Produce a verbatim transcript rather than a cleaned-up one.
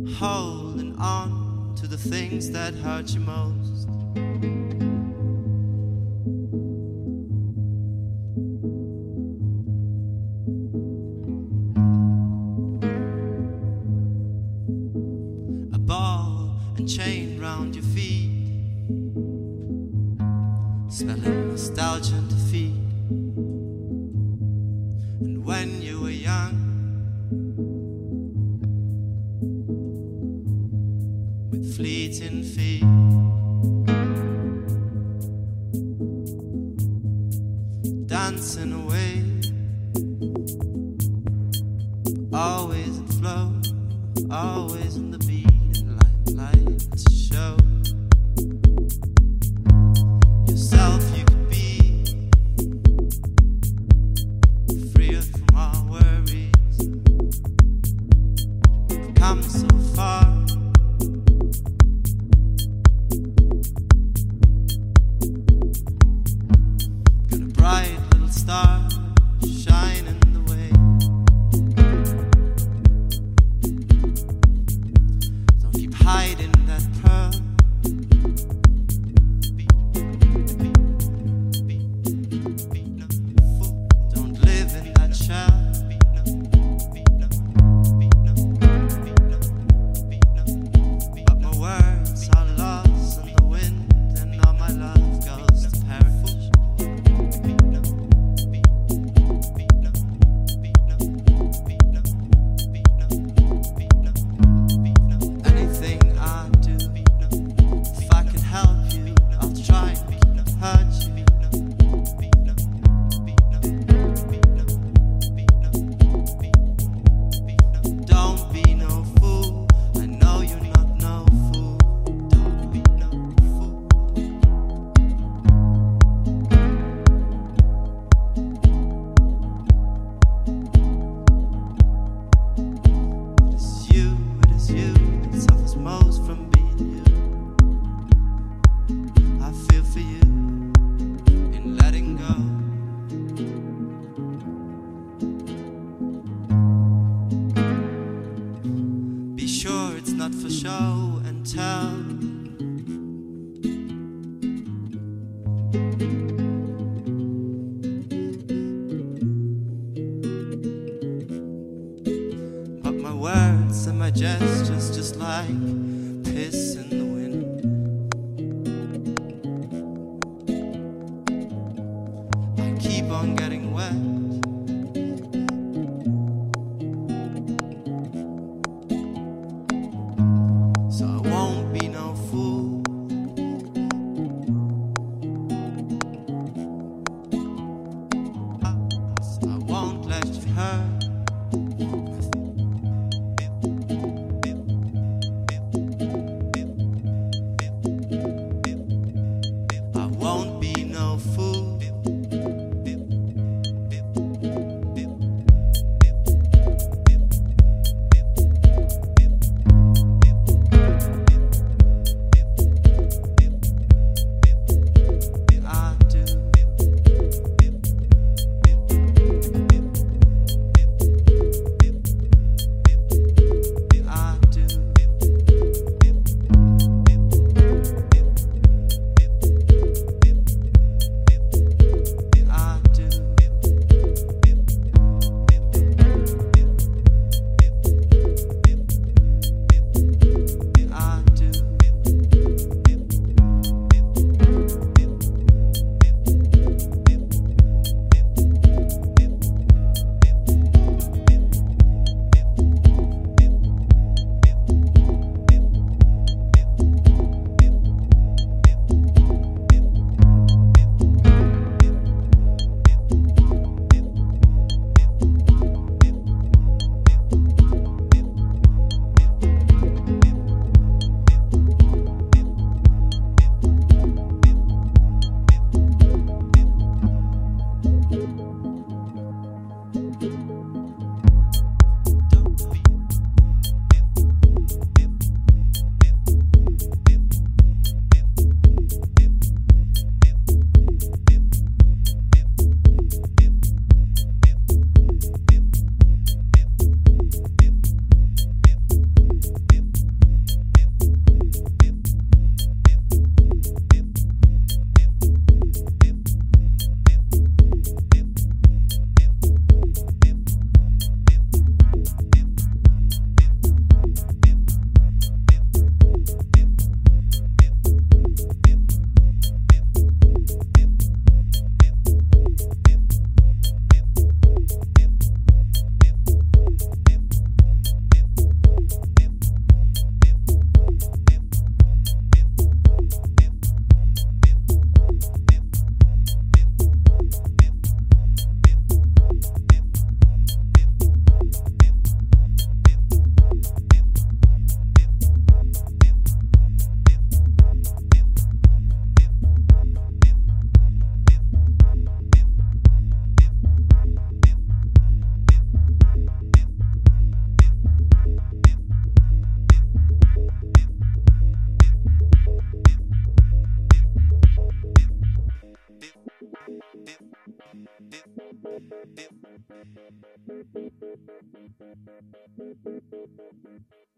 holding on to the things that hurt you most. A ball and chain round your feet, smelling nostalgia and defeat. And when you were young, with fleeting feet, dancing away, always in flow, always in the beat, and limelight to show yourself. You could be freer from all worries. You've come so far. Got a bright little star shining the way. Don't keep hiding that pearl. Don't live in that shell. But my words are lost in the wind, and all my love goes to perish. Anything I do, if I can help you, I'll try and hurt you. Don't be no fool, I know you're not no fool. Don't be no fool. It is you, it is you that suffers most from being you. I feel for you in letting go. Be sure it's not for show and tell. But my words and my gestures just like piss in the wind. I keep on getting wet. So I won't be no fool. So I won't let you hurt. I won't be no fool. If